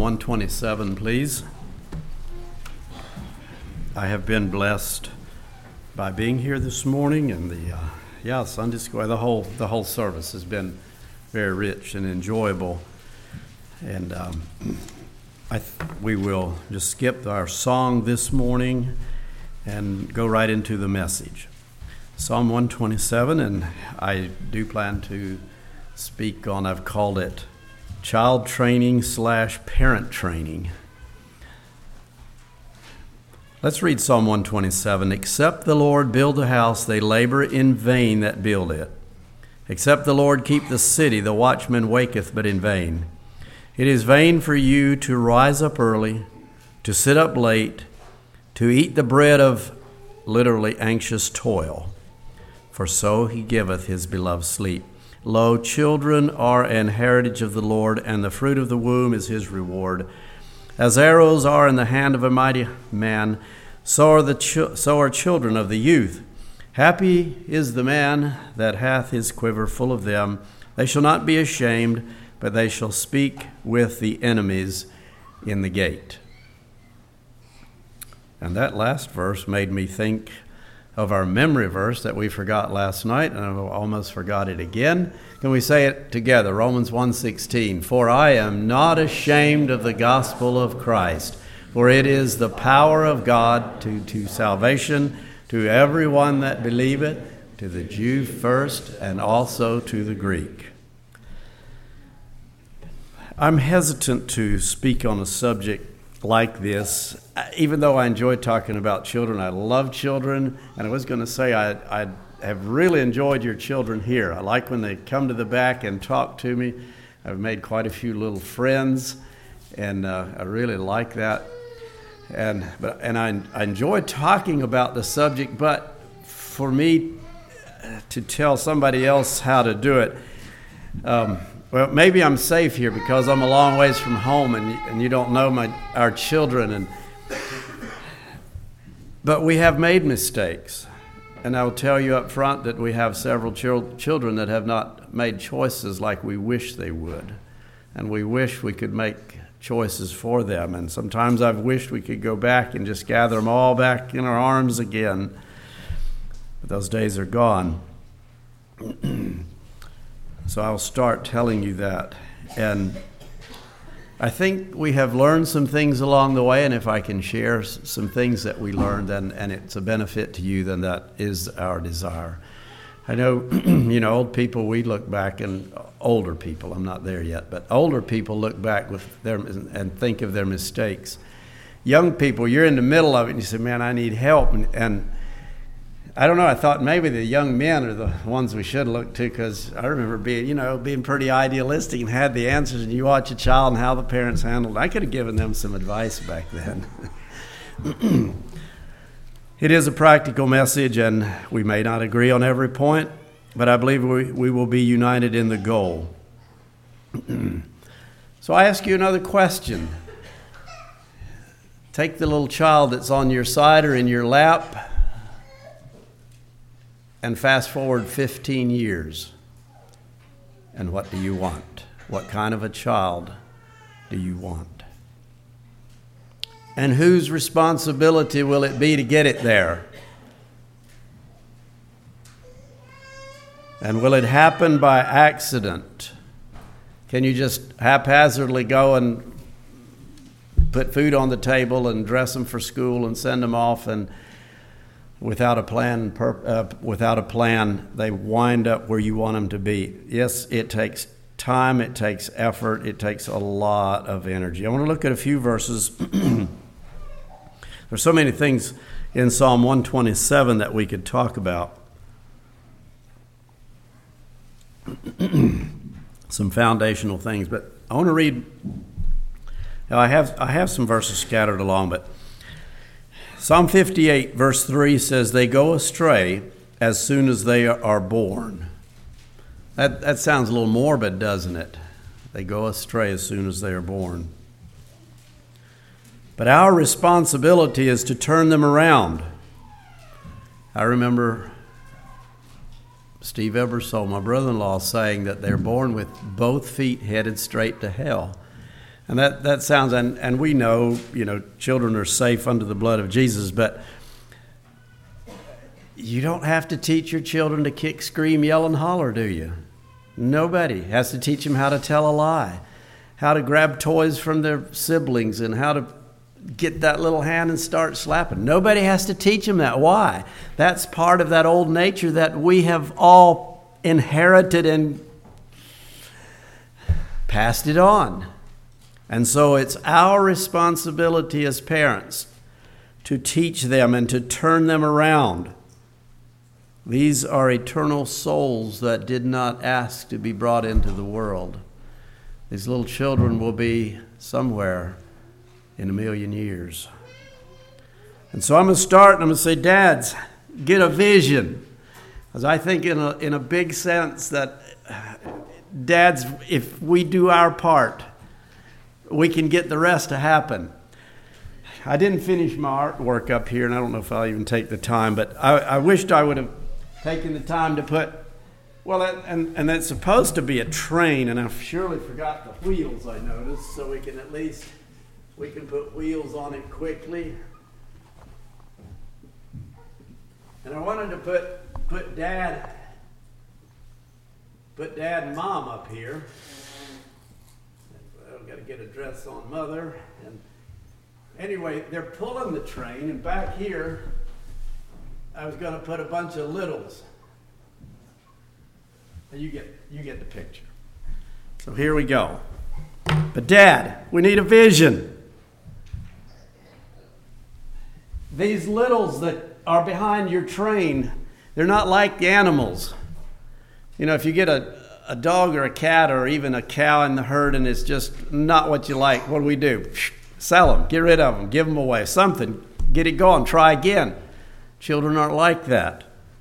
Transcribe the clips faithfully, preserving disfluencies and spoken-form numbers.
one twenty-seven, please. I have been blessed by being here this morning, and the uh, yeah Sunday school, the whole the whole service has been very rich and enjoyable. And um, I th- we will just skip our song this morning and go right into the message. Psalm one twenty-seven, and I do plan to speak on, I've called it child training slash parent training. Let's read Psalm one twenty-seven. Except the Lord build a house, they labor in vain that build it. Except the Lord keep the city, the watchman waketh but in vain. It is vain for you to rise up early, to sit up late, to eat the bread of literally anxious toil. For so he giveth his beloved sleep. Lo, children are an heritage of the Lord, and the fruit of the womb is his reward. As arrows are in the hand of a mighty man, so are, the ch- so are children of the youth. Happy is the man that hath his quiver full of them. They shall not be ashamed, but they shall speak with the enemies in the gate. And that last verse made me think of our memory verse that we forgot last night, and I almost forgot it again. Can we say it together? Romans one sixteen. For I am not ashamed of the gospel of Christ, for it is the power of God to, to salvation to everyone that believeth, to the Jew first, and also to the Greek. I'm hesitant to speak on a subject like this, even though I enjoy talking about children. I love children, and I was going to say I, I have really enjoyed your children here. I like when they come to the back and talk to me. I've made quite a few little friends, and uh, I really like that. And but and I, I enjoy talking about the subject, but for me to tell somebody else how to do it, um, well, maybe I'm safe here because I'm a long ways from home, and and you don't know my our children, and but we have made mistakes, and I'll tell you up front that we have several chil- children that have not made choices like we wish they would, and we wish we could make choices for them. And sometimes I've wished we could go back and just gather them all back in our arms again, but those days are gone. So I'll start telling you that. And I think we have learned some things along the way, and if I can share some things that we learned and, and it's a benefit to you, then that is our desire. I know, you know, old people, we look back, and older people, I'm not there yet, but older people look back with their and think of their mistakes. Young people, you're in the middle of it, and you say, man, I need help. And, and I don't know, I thought maybe the young men are the ones we should look to, because I remember being, you know, being pretty idealistic and had the answers, and you watch a child and how the parents handled it. I could have given them some advice back then. It is a practical message, and we may not agree on every point, but I believe we, we will be united in the goal. So I ask you another question. Take the little child that's on your side or in your lap, and fast forward fifteen years. And what do you want? What kind of a child do you want? And whose responsibility will it be to get it there? And will it happen by accident? Can you just haphazardly go and put food on the table and dress them for school and send them off, and without a plan, uh, without a plan, they wind up where you want them to be? Yes, it takes time, it takes effort, it takes a lot of energy. I want to look at a few verses. There's so many things in Psalm one twenty-seven that we could talk about. Some foundational things, but I want to read. Now I have I have some verses scattered along, but Psalm fifty-eight, verse three says, "They go astray as soon as they are born." That that sounds a little morbid, doesn't it? They go astray as soon as they are born. But our responsibility is to turn them around. I remember Steve Ebersole, my brother-in-law, saying that they're born with both feet headed straight to hell. And that, that sounds, and, and we know, you know, children are safe under the blood of Jesus, but you don't have to teach your children to kick, scream, yell, and holler, do you? Nobody has to teach them how to tell a lie, how to grab toys from their siblings, and how to get that little hand and start slapping. Nobody has to teach them that. Why? That's part of that old nature that we have all inherited and passed it on. And so it's our responsibility as parents to teach them and to turn them around. These are eternal souls that did not ask to be brought into the world. These little children will be somewhere in a million years. And so I'm going to start and I'm going to say, dads, get a vision. Because I think in a, in a big sense that dads, if we do our part, we can get the rest to happen. I didn't finish my artwork up here, and I don't know if I'll even take the time, but I, I wished I would have taken the time to put, well, that, and, and that's supposed to be a train, and I surely forgot the wheels, I noticed, so we can at least, we can put wheels on it quickly. And I wanted to put, put Dad, put Dad and Mom up here. I've got to get a dress on Mother. And anyway, they're pulling the train, and back here, I was going to put a bunch of littles. You get, you get the picture. So here we go. But Dad, we need a vision. These littles that are behind your train, they're not like the animals. You know, if you get a a dog or a cat or even a cow in the herd and it's just not what you like, what do we do? Sell them, get rid of them, give them away, something, get it going, try again. Children aren't like that.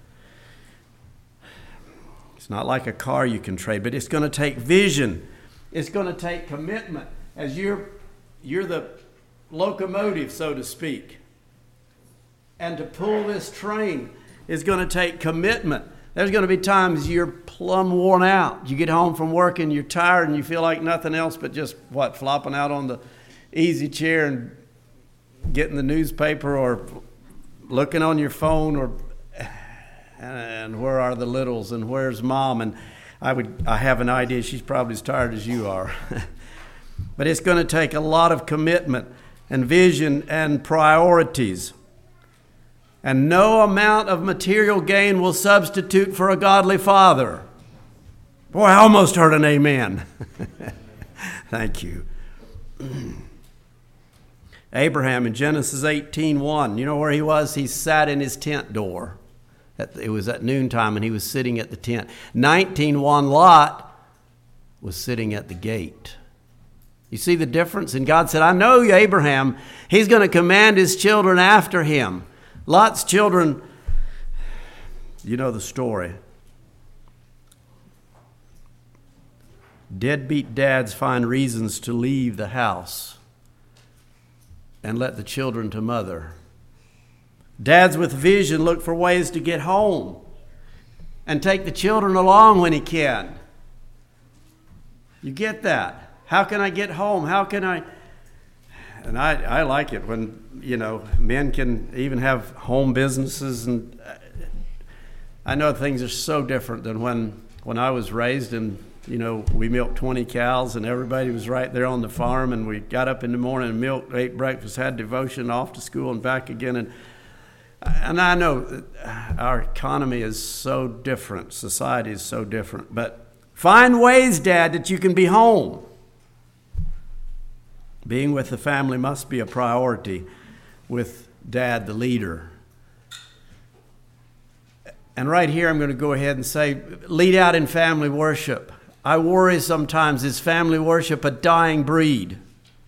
It's not like a car you can trade, but it's going to take vision. It's going to take commitment. As you're, you're the locomotive, so to speak. And to pull this train is going to take commitment. There's going to be times you're plumb worn out. You get home from work and you're tired and you feel like nothing else but just, what, flopping out on the easy chair and getting the newspaper or looking on your phone, or and where are the littles and where's Mom? And I would I have an idea she's probably as tired as you are. But it's going to take a lot of commitment and vision and priorities. And no amount of material gain will substitute for a godly father. Boy, I almost heard an amen. Thank you. Abraham in Genesis eighteen one, you know where he was? He sat in his tent door. It was at noontime and he was sitting at the tent. nineteen one, Lot was sitting at the gate. You see the difference? And God said, I know you, Abraham. He's going to command his children after him. Lot's children, you know the story. Deadbeat dads find reasons to leave the house and let the children to mother. Dads with vision look for ways to get home and take the children along when he can. You get that? How can I get home? How can I... And I, I like it when, you know, men can even have home businesses. And I know things are so different than when, when I was raised, and, you know, we milked twenty cows and everybody was right there on the farm, and we got up in the morning and milked, ate breakfast, had devotion, off to school and back again. And, and I know our economy is so different. Society is so different. But find ways, Dad, that you can be home. Being with the family must be a priority with Dad, the leader. And right here, I'm going to go ahead and say, lead out in family worship. I worry sometimes, is family worship a dying breed?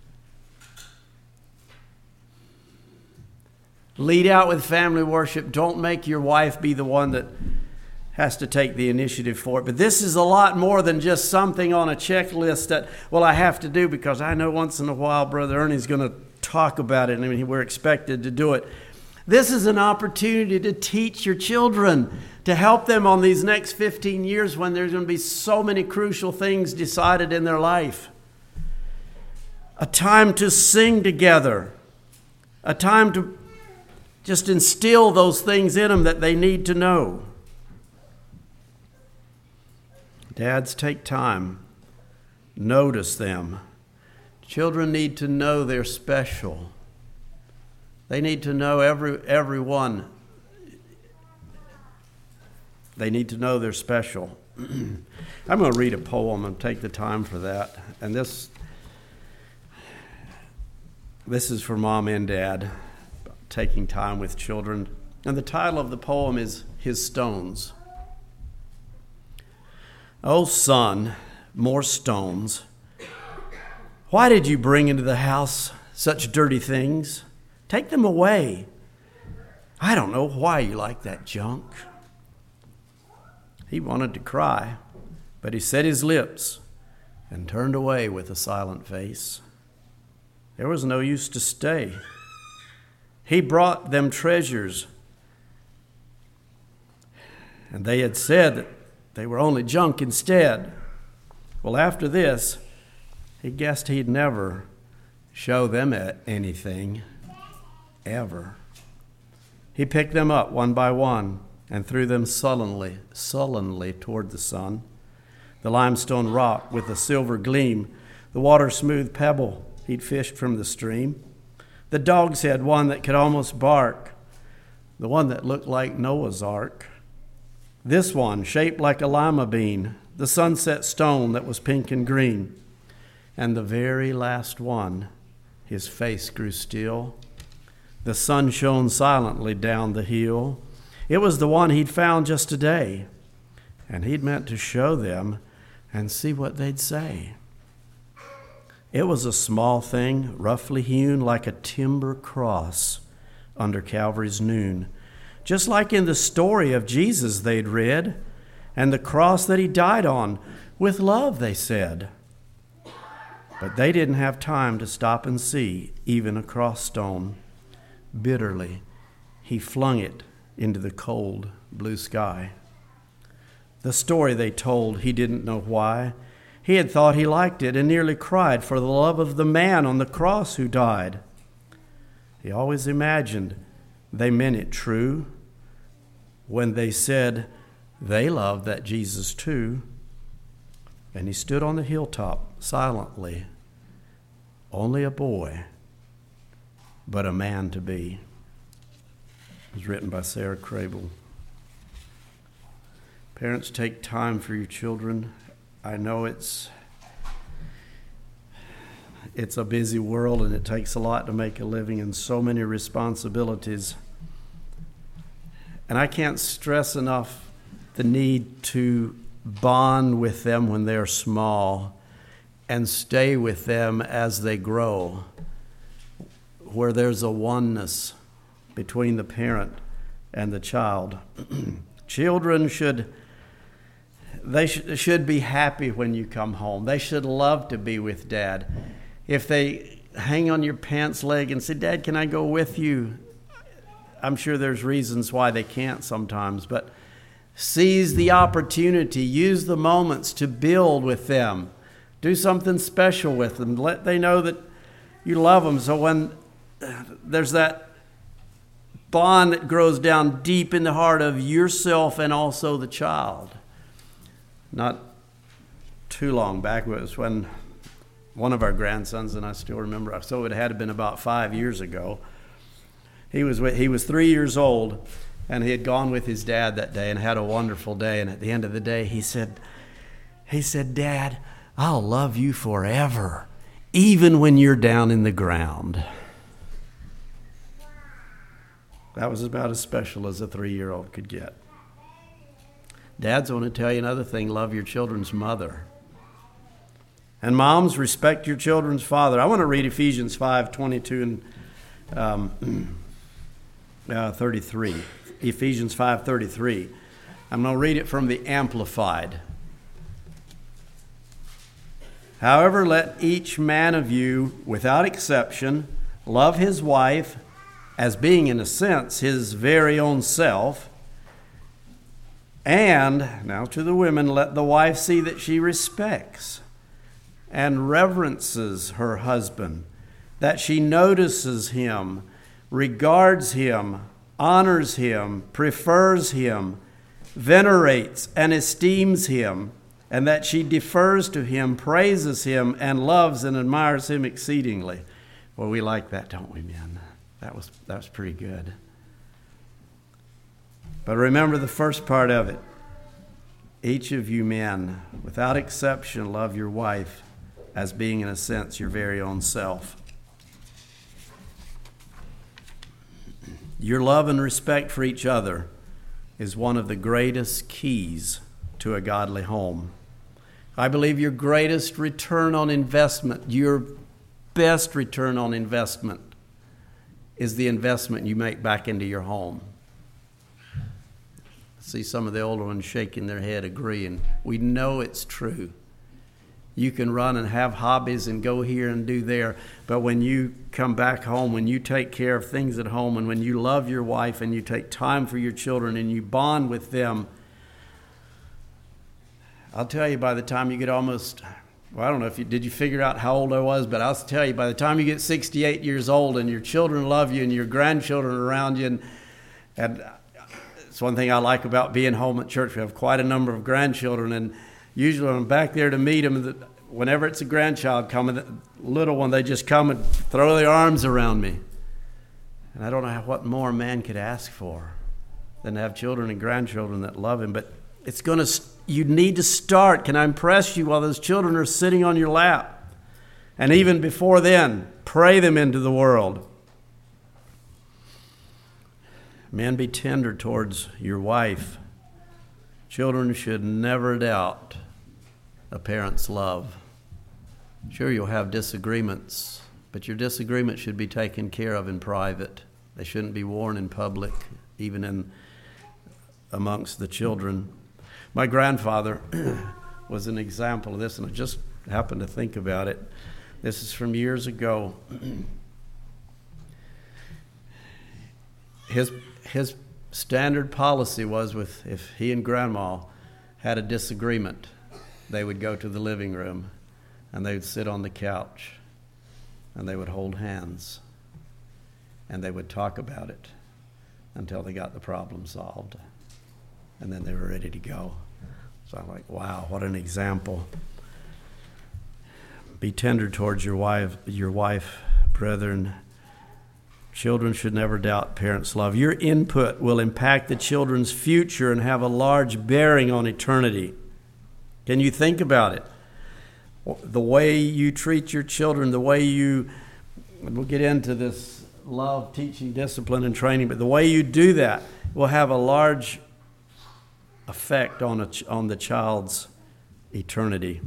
Lead out with family worship. Don't make your wife be the one that has to take the initiative for it. But this is a lot more than just something on a checklist that, well, I have to do because I know once in a while Brother Ernie's going to talk about it, and I mean, we're expected to do it. This is an opportunity to teach your children, to help them on these next fifteen years when there's going to be so many crucial things decided in their life. a time to sing together, a time to just instill those things in them that they need to know. Dads, take time. Notice them. Children need to know they're special. They need to know every everyone. They need to know they're special. I'm going to read a poem and take the time for that. And this, this is for Mom and Dad, taking time with children. And the title of the poem is His Stones. Oh, son, more stones. Why did you bring into the house such dirty things? Take them away. I don't know why you like that junk. He wanted to cry, but he set his lips and turned away with a silent face. There was no use to stay. He brought them treasures, and they had said that they were only junk instead. Well, after this, he guessed he'd never show them anything, ever. He picked them up one by one and threw them sullenly, sullenly toward the sun. The limestone rock with a silver gleam, the water-smooth pebble he'd fished from the stream. The dog's head, one that could almost bark, the one that looked like Noah's Ark. This one, shaped like a lima bean, the sunset stone that was pink and green. And the very last one, his face grew still. The sun shone silently down the hill. It was the one he'd found just today, and he'd meant to show them and see what they'd say. It was a small thing, roughly hewn like a timber cross under Calvary's noon, just like in the story of Jesus they'd read, and the cross that he died on, with love, they said. But they didn't have time to stop and see even a cross stone. Bitterly, he flung it into the cold blue sky. The story they told, he didn't know why. He had thought he liked it and nearly cried for the love of the man on the cross who died. He always imagined they meant it true when they said they loved that Jesus too. And he stood on the hilltop silently, only a boy, but a man to be. It was written by Sarah Crable. Parents, take time for your children. I know it's it's a busy world and it takes a lot to make a living and so many responsibilities. And I can't stress enough the need to bond with them when they're small and stay with them as they grow, where there's a oneness between the parent and the child. Children should they sh- should be happy when you come home. They should love to be with Dad. If they hang on your pants leg and say, Dad, can I go with you? I'm sure there's reasons why they can't sometimes, but seize the opportunity, use the moments to build with them. Do something special with them. Let they know that you love them. So when there's that bond that grows down deep in the heart of yourself and also the child. Not too long back, it was when one of our grandsons, and I still remember, so it had been about five years ago, he was he was three years old, and he had gone with his dad that day and had a wonderful day. And at the end of the day, he said, he said, Dad, I'll love you forever, even when you're down in the ground. That was about as special as a three-year-old could get. Dads, I want to tell you another thing. Love your children's mother. And moms, respect your children's father. I want to read Ephesians five twenty-two and um, uh, thirty-three. Ephesians five thirty-three. I'm going to read it from the Amplified. However, let each man of you, without exception, love his wife as being, in a sense, his very own self. And, now to the women, let the wife see that she respects and reverences her husband, that she notices him, regards him, honors him, prefers him, venerates and esteems him, and that she defers to him, praises him, and loves and admires him exceedingly. Well, we like that, don't we, men? That was, that was pretty good. But remember the first part of it. Each of you men, without exception, love your wife as being, in a sense, your very own self. Your love and respect for each other is one of the greatest keys to a godly home. I believe your greatest return on investment, your best return on investment, is the investment you make back into your home. See some of the older ones shaking their head, agreeing. We know it's true. You can run and have hobbies and go here and do there, but when you come back home, when you take care of things at home, and when you love your wife and you take time for your children and you bond with them, I'll tell you, by the time you get almost, well, I don't know if you, did you figure out how old I was, but I'll tell you, by the time you get sixty-eight years old and your children love you and your grandchildren are around you, and, and it's one thing I like about being home at church. We have quite a number of grandchildren, and usually when I'm back there to meet them, whenever it's a grandchild coming, the little one, they just come and throw their arms around me. And I don't know what more a man could ask for than to have children and grandchildren that love him. But it's going to, you need to start. Can I impress you while those children are sitting on your lap? And even before then, pray them into the world. Men, be tender towards your wife. Children should never doubt a parent's love. Sure, you'll have disagreements, but your disagreements should be taken care of in private. They shouldn't be worn in public, even in amongst the children. My grandfather was an example of this, and I just happened to think about it. This is from years ago. His his standard policy was, with if he and Grandma had a disagreement, they would go to the living room and they would sit on the couch and they would hold hands and they would talk about it until they got the problem solved, and then they were ready to go. So I'm like, wow, what an example. Be tender towards your wife, your wife, brethren. Children should never doubt parents' love. Your input will impact the children's future and have a large bearing on eternity. Can you think about it? The way you treat your children, the way you, we'll get into this love, teaching, discipline, and training, but the way you do that will have a large effect on, a, on the child's eternity.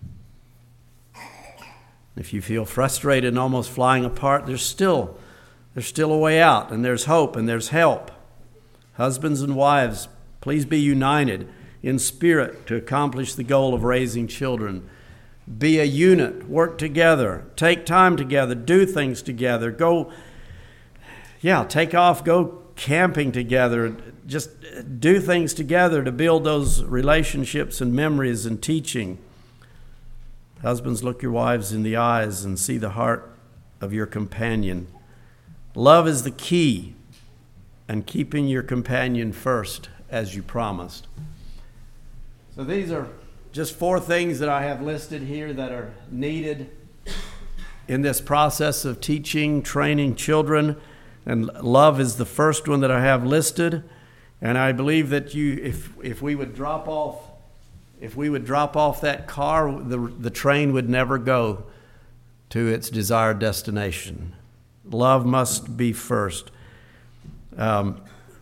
If you feel frustrated and almost flying apart, there's still There's still a way out, and there's hope, and there's help. Husbands and wives, please be united in spirit to accomplish the goal of raising children. Be a unit, work together, take time together, do things together, go, yeah, take off, go camping together, just do things together to build those relationships and memories and teaching. Husbands, look your wives in the eyes and see the heart of your companion. Love is the key, and keeping your companion first as you promised. So these are just four things that I have listed here that are needed in this process of teaching, training children. And love is the first one that I have listed. And I believe that you, if if we would drop off, if we would drop off that car, the the train would never go to its desired destination. Love must be first. Um,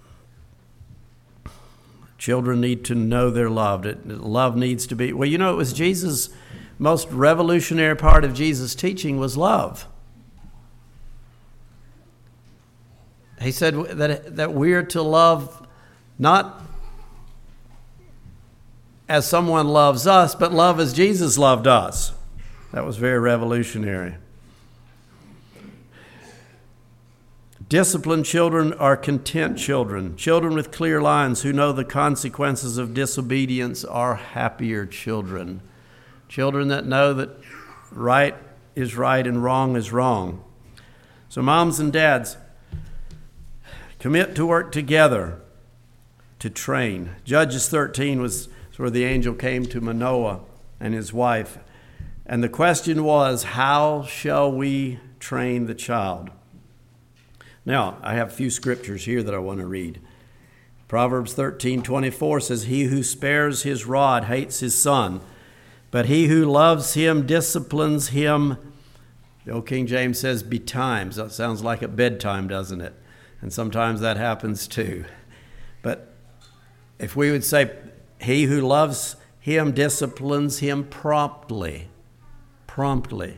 children need to know they're loved. It, love needs to be, well, you know, it was Jesus' most revolutionary part of Jesus' teaching was love. He said that, that we're to love not as someone loves us, but love as Jesus loved us. That was very revolutionary. Disciplined children are content children. Children with clear lines who know the consequences of disobedience are happier children. Children that know that right is right and wrong is wrong. So moms and dads, commit to work together to train. Judges thirteen was where the angel came to Manoah and his wife. And the question was, how shall we train the child? Now, I have a few scriptures here that I want to read. Proverbs thirteen twenty-four says, he who spares his rod hates his son, but he who loves him disciplines him. The old King James says betimes. That sounds like at bedtime, doesn't it? And sometimes that happens too. But if we would say, he who loves him disciplines him promptly. Promptly.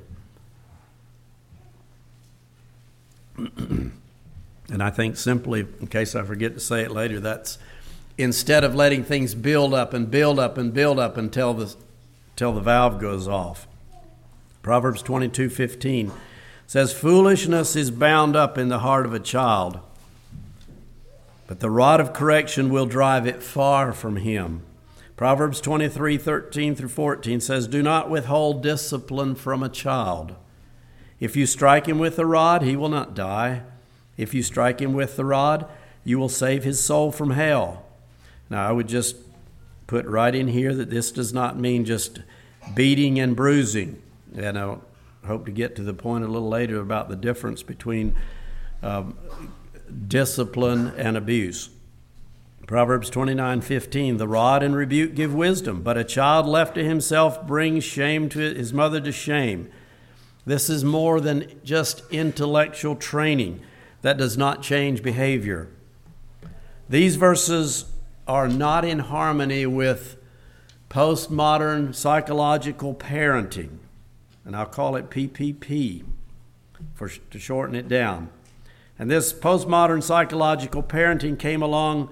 And I think simply, in case I forget to say it later, that's instead of letting things build up and build up and build up until the, until the valve goes off. Proverbs twenty-two fifteen says, foolishness is bound up in the heart of a child, but the rod of correction will drive it far from him. Proverbs twenty-three thirteen through fourteen says, do not withhold discipline from a child. If you strike him with the rod, he will not die. If you strike him with the rod, you will save his soul from hell. Now, I would just put right in here that this does not mean just beating and bruising. And I hope to get to the point a little later about the difference between um, discipline and abuse. Proverbs twenty-nine fifteen, the rod and rebuke give wisdom, but a child left to himself brings shame to his mother to shame. This is more than just intellectual training. That does not change behavior. These verses are not in harmony with postmodern psychological parenting, and I'll call it P P P for, to shorten it down. And this postmodern psychological parenting came along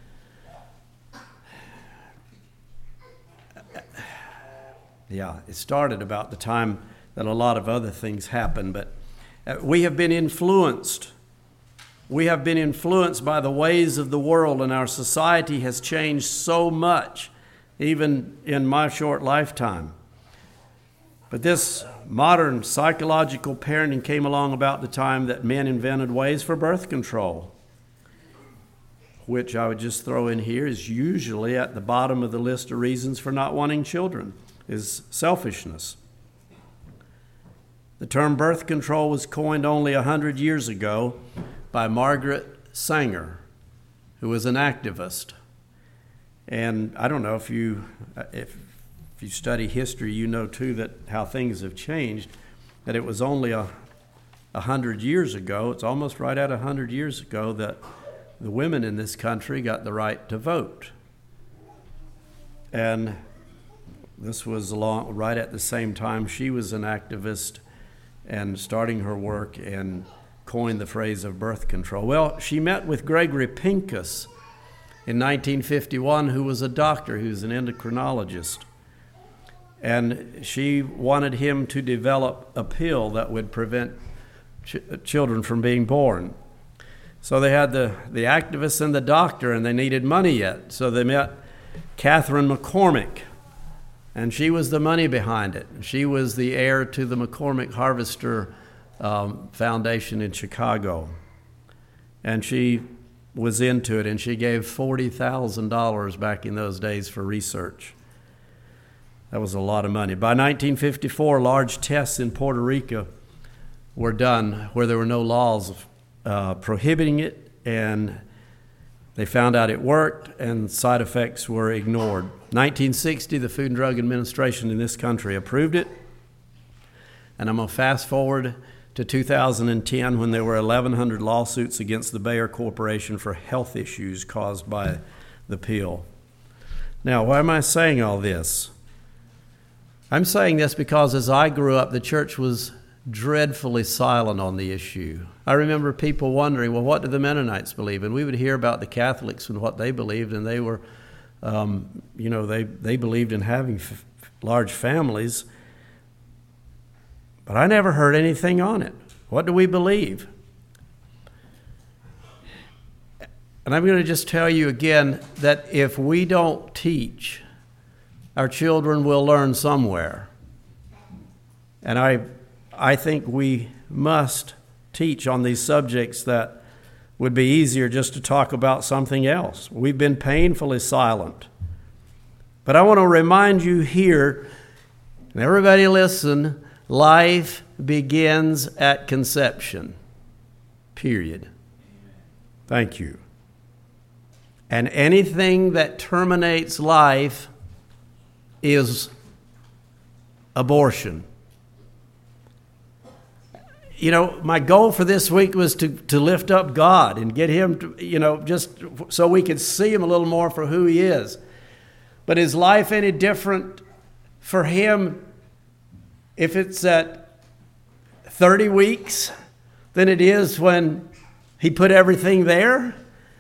yeah, it started about the time that a lot of other things happened, but we have been influenced We have been influenced by the ways of the world, and our society has changed so much, even in my short lifetime. But this modern psychological parenting came along about the time that men invented ways for birth control, which I would just throw in here is usually at the bottom of the list of reasons for not wanting children, is selfishness. The term birth control was coined only one hundred years ago by Margaret Sanger, who was an activist. And I don't know if you if, if you study history, you know too that how things have changed, that it was only a, a hundred years ago, it's almost right at a hundred years ago, that the women in this country got the right to vote. And this was along, right at the same time she was an activist and starting her work and coined the phrase of birth control. Well, she met with Gregory Pincus in nineteen fifty-one, who was a doctor, who was an endocrinologist. And she wanted him to develop a pill that would prevent ch- children from being born. So they had the, the activist and the doctor, and they needed money yet. So they met Catherine McCormick, and she was the money behind it. She was the heir to the McCormick Harvester Um, Foundation in Chicago, and she was into it, and she gave forty thousand dollars back in those days for research. That was a lot of money. By nineteen fifty-four, large tests in Puerto Rico were done where there were no laws uh, prohibiting it, and they found out it worked, and side effects were ignored. nineteen sixty, the Food and Drug Administration in this country approved it, and I'm going to fast forward to two thousand ten, when there were eleven hundred lawsuits against the Bayer Corporation for health issues caused by the pill. Now, why am I saying all this? I'm saying this because as I grew up, the church was dreadfully silent on the issue. I remember people wondering, well, what do the Mennonites believe? And we would hear about the Catholics and what they believed, and they were, um, you know, they, they believed in having f- large families. But I never heard anything on it. What do we believe? And I'm going to just tell you again that if we don't teach, our children will learn somewhere. And I, I think we must teach on these subjects that would be easier just to talk about something else. We've been painfully silent. But I want to remind you here, and everybody listen, life begins at conception. Period. Thank you. And anything that terminates life is abortion. You know, my goal for this week was to, to lift up God and get him to, you know, just so we could see him a little more for who he is. But is life any different for him if it's at thirty weeks than it is when he put everything there?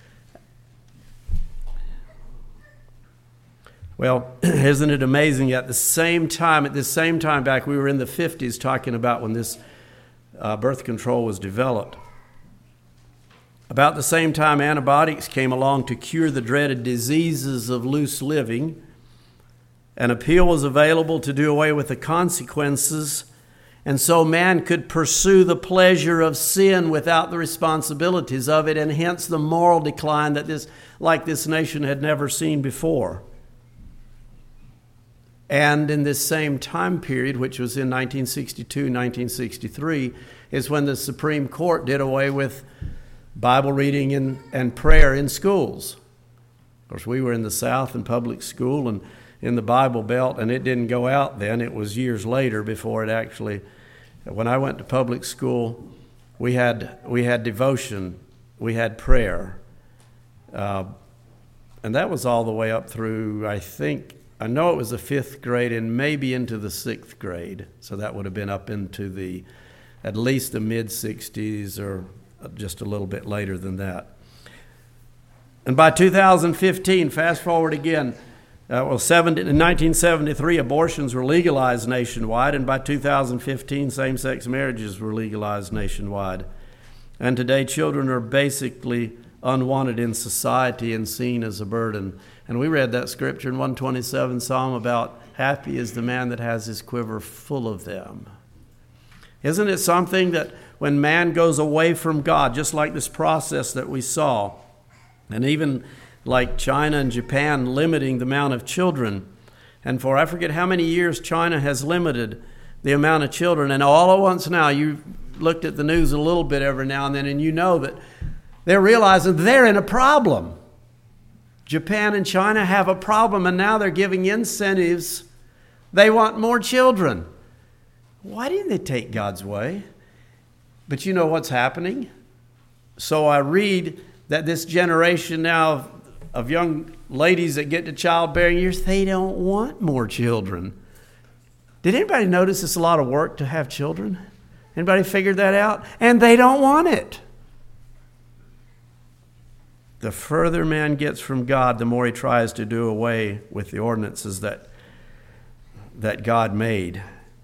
Well, isn't it amazing? At the same time, at this same time back, we were in the fifties talking about when this uh, birth control was developed. About the same time, antibiotics came along to cure the dreaded diseases of loose living. An appeal was available to do away with the consequences, and so man could pursue the pleasure of sin without the responsibilities of it, and hence the moral decline that this, like this nation had never seen before. And in this same time period, which was in nineteen sixty-two, nineteen sixty-three, is when the Supreme Court did away with Bible reading and, and prayer in schools. Of course, we were in the South in public school and in the Bible Belt, and it didn't go out then. It was years later before it actually, when I went to public school, we had we had devotion, we had prayer. Uh, and that was all the way up through, I think, I know it was the fifth grade and maybe into the sixth grade. So that would have been up into the, at least the mid-sixties or just a little bit later than that. And by two thousand fifteen, fast forward again, uh, well, seventy, in nineteen seventy-three, abortions were legalized nationwide, and by two thousand fifteen, same-sex marriages were legalized nationwide. And today, children are basically unwanted in society and seen as a burden. And we read that scripture in one twenty-seven Psalm about happy is the man that has his quiver full of them. Isn't it something that when man goes away from God, just like this process that we saw, and even like China and Japan limiting the amount of children, and for I forget how many years China has limited the amount of children, and all at once now, you looked at the news a little bit every now and then, and you know that they're realizing they're in a problem. Japan and China have a problem, and now they're giving incentives. They want more children. Why didn't they take God's way? But you know what's happening? So I read that this generation now of, of young ladies that get to childbearing years, they don't want more children. Did anybody notice it's a lot of work to have children? Anybody figured that out? And they don't want it. The further man gets from God, the more he tries to do away with the ordinances that, that God made.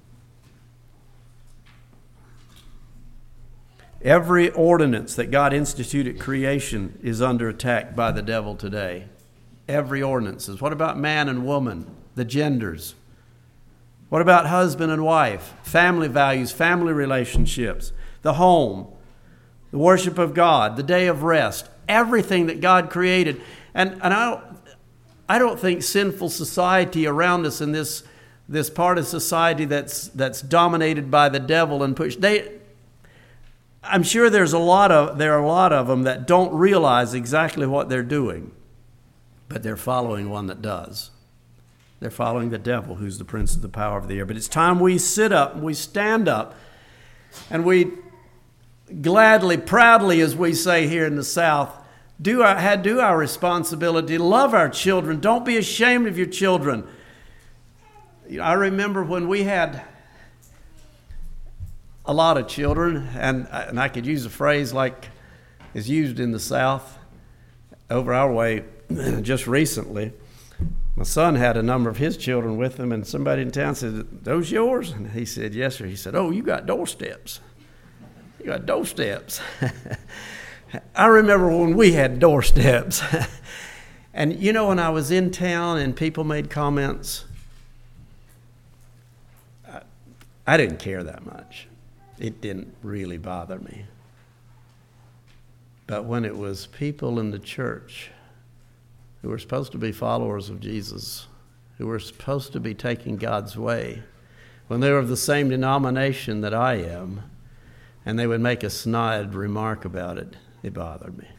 Every ordinance that God instituted at creation is under attack by the devil today. Every ordinance. What about man and woman, the genders? What about husband and wife, family values, family relationships, the home, the worship of God, the day of rest, everything that God created? And, and I, don't, I don't think sinful society around us in this, this part of society that's, that's dominated by the devil and pushed, they, I'm sure there's a lot of, there are a lot of them that don't realize exactly what they're doing, but they're following one that does. They're following the devil, who's the prince of the power of the air. But it's time we sit up, we stand up, and we gladly, proudly, as we say here in the South, do our, do our responsibility, love our children. Don't be ashamed of your children. You know, I remember when we had a lot of children, and, and I could use a phrase like is used in the South over our way just recently. My son had a number of his children with him, and somebody in town said, "Those yours?" And he said, "Yes, sir." He said, "Oh, you got doorsteps. You got doorsteps." I remember when we had doorsteps. And you know, when I was in town and people made comments, I, I didn't care that much. It didn't really bother me. But when it was people in the church who were supposed to be followers of Jesus, who were supposed to be taking God's way, when they were of the same denomination that I am, and they would make a snide remark about it, it bothered me.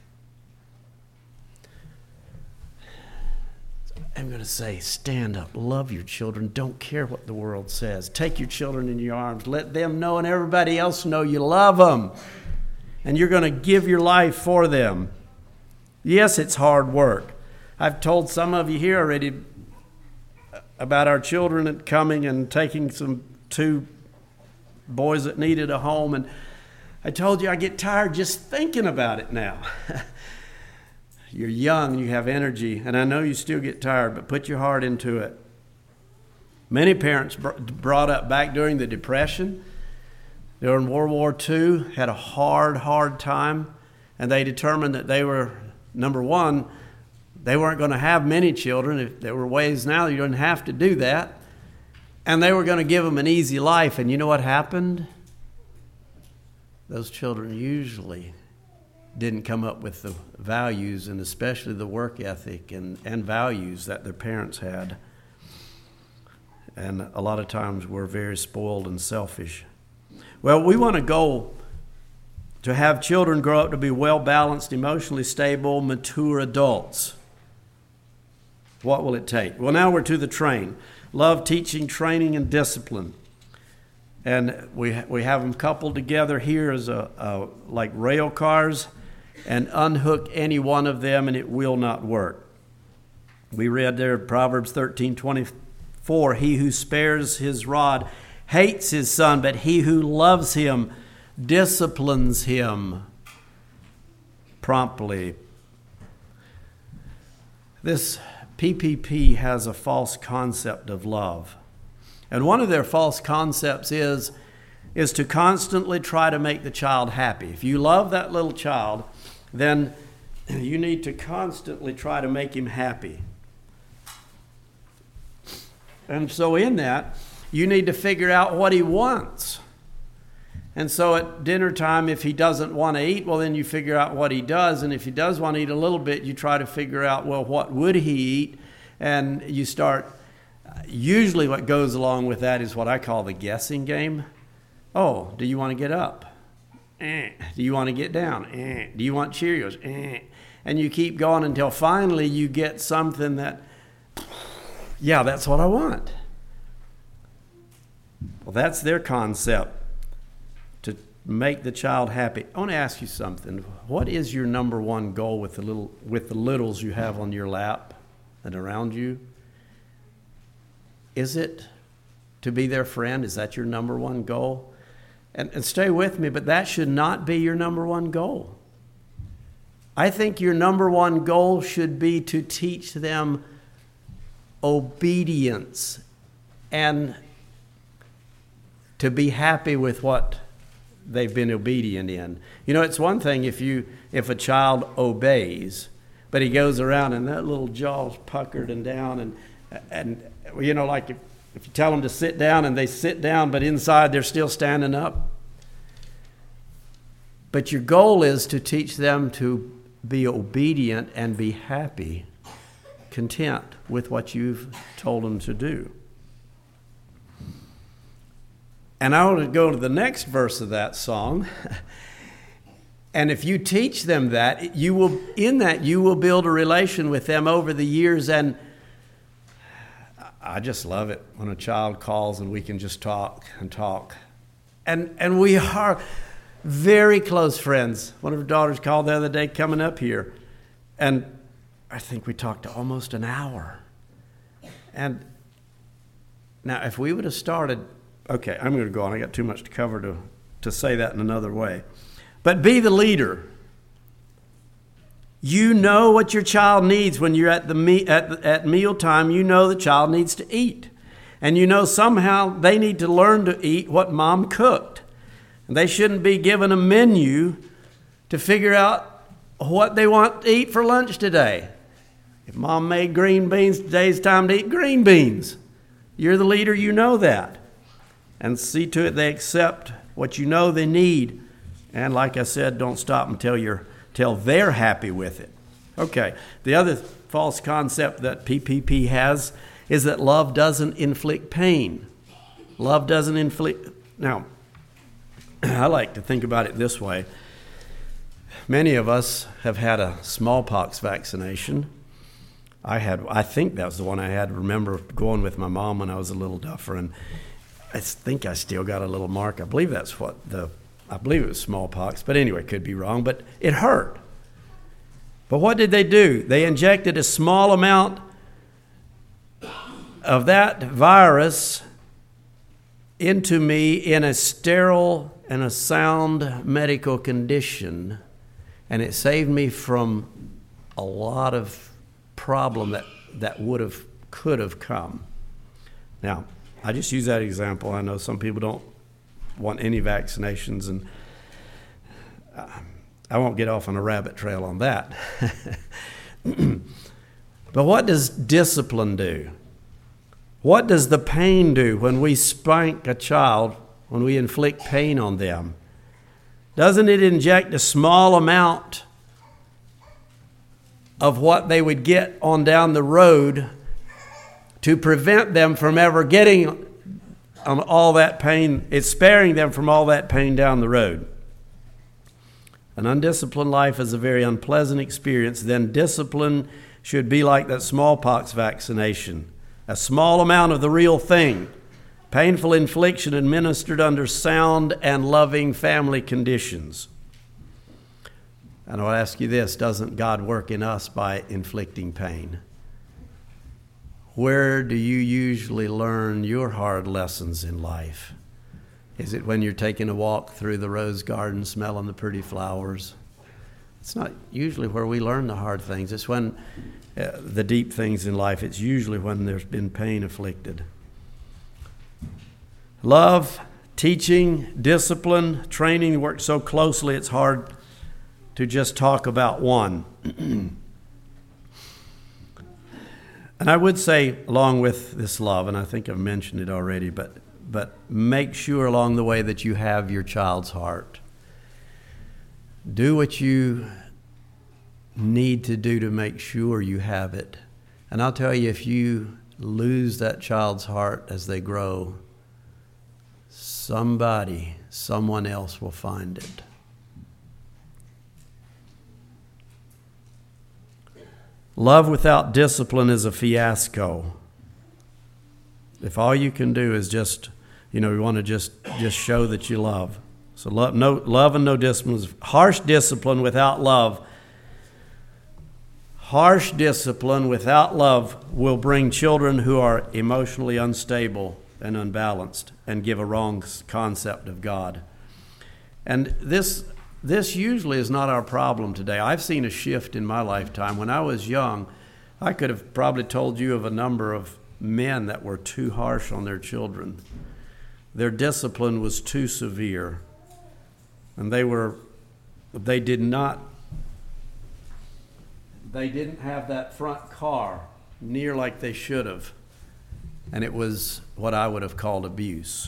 I'm going to say, stand up, love your children, don't care what the world says. Take your children in your arms, let them know and everybody else know you love them. And you're going to give your life for them. Yes, it's hard work. I've told some of you here already about our children coming and taking some two boys that needed a home. And I told you I get tired just thinking about it now. You're young, you have energy, and I know you still get tired, but put your heart into it. Many parents br- brought up back during the Depression, during World War Two, had a hard, hard time, and they determined that they were, number one, they weren't going to have many children. If there were ways now you didn't have to do that, and they were going to give them an easy life. And you know what happened? Those children usually didn't come up with the values, and especially the work ethic and, and values that their parents had. And a lot of times we're very spoiled and selfish. Well, we want to go to have children grow up to be well-balanced, emotionally stable, mature adults. What will it take? Well, now we're to the train. Love, teaching, training, and discipline. And we we have them coupled together here as a, a like rail cars, and unhook any one of them and it will not work. We read there Proverbs thirteen twenty-four, he who spares his rod hates his son, but he who loves him disciplines him promptly. This P P P has a false concept of love. And one of their false concepts is, is to constantly try to make the child happy. If you love that little child, then you need to constantly try to make him happy. And so in that, you need to figure out what he wants. And so at dinner time, if he doesn't want to eat, well, then you figure out what he does. And if he does want to eat a little bit, you try to figure out, well, what would he eat? And you start... Usually what goes along with that is what I call the guessing game. Oh, do you want to get up? Eh. Do you want to get down? Eh. Do you want Cheerios? Eh. And you keep going until finally you get something that, yeah, that's what I want. Well, that's their concept, to make the child happy. I want to ask you something. What is your number one goal with the little with the littles you have on your lap and around you? Is it to be their friend? Is that your number one goal? And, and stay with me, but that should not be your number one goal. I think your number one goal should be to teach them obedience and to be happy with what they've been obedient in. You know, it's one thing if you if a child obeys, but he goes around and that little jaw's puckered and down and and you know, like if, if you tell them to sit down and they sit down, but inside they're still standing up. But your goal is to teach them to be obedient and be happy, content with what you've told them to do. And I want to go to the next verse of that song. And if you teach them that, you will, in that, you will build a relation with them over the years. And I just love it when a child calls and we can just talk and talk. And and we are very close friends. One of her daughters called the other day coming up here. And I think we talked almost an hour. And now if we would have started, okay, I'm going to go on. I got too much to cover to, to say that in another way. But be the leader. You know what your child needs when you're at the me- at, at mealtime. You know the child needs to eat. And you know somehow they need to learn to eat what mom cooked. And they shouldn't be given a menu to figure out what they want to eat for lunch today. If mom made green beans, today's time to eat green beans. You're the leader, you know that. and see to it they accept what you know they need. And like I said, don't stop until you're till they're happy with it. Okay, the other false concept that P P P has is that love doesn't inflict pain. Love doesn't inflict... Now, I like to think about it this way. Many of us have had a smallpox vaccination. I had, I think that was the one I had. I remember going with my mom when I was a little duffer, and I think I still got a little mark. I believe that's what the, I believe it was smallpox, but anyway, could be wrong, but it hurt. But what did they do? They injected a small amount of that virus into me in a sterile and a sound medical condition, and it saved me from a lot of problem that, that would have, could have come. Now, I just use that example. I know some people don't want any vaccinations, and I won't get off on a rabbit trail on that. But what does discipline do? What does the pain do when we spank a child, when we inflict pain on them? Doesn't it inject a small amount of what they would get on down the road to prevent them from ever getting on all that pain? It's sparing them from all that pain down the road. An undisciplined life is a very unpleasant experience. Then discipline should be like that smallpox vaccination. A small amount of the real thing. Painful infliction administered under sound and loving family conditions. And I'll ask you this, doesn't God work in us by inflicting pain? Where do you usually learn your hard lessons in life? Is it when you're taking a walk through the rose garden smelling the pretty flowers? It's not usually where we learn the hard things. It's when uh, the deep things in life. It's usually when there's been pain inflicted. Love, teaching, discipline, training work so closely it's hard to just talk about one. And I would say, along with this love, and I think I've mentioned it already, but but make sure along the way that you have your child's heart. Do what you need to do to make sure you have it. And I'll tell you, if you lose that child's heart as they grow, somebody, someone else will find it. Love without discipline is a fiasco. If all you can do is just, you know, you want to just, just show that you love. So love, no, love and no discipline is harsh discipline without love. Harsh discipline without love will bring children who are emotionally unstable and unbalanced and give a wrong concept of God. And this this usually is not our problem today. I've seen a shift in my lifetime. When I was young, I could have probably told you of a number of men that were too harsh on their children. Their discipline was too severe. And they were, they did not, they didn't have that front car near like they should have. And it was what I would have called abuse.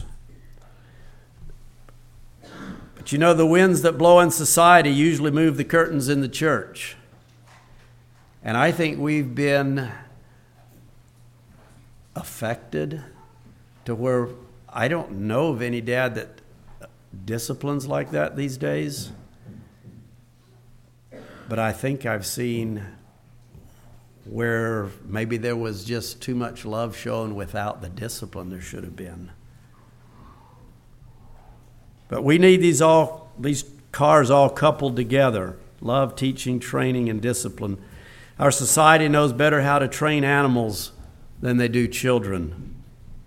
But you know, the winds that blow in society usually move the curtains in the church. And I think we've been affected to where I don't know of any dad that disciplines like that these days. But I think I've seen where maybe there was just too much love shown without the discipline there should have been. But we need these all these cars all coupled together. Love, teaching, training, and discipline. Our society knows better how to train animals than they do children.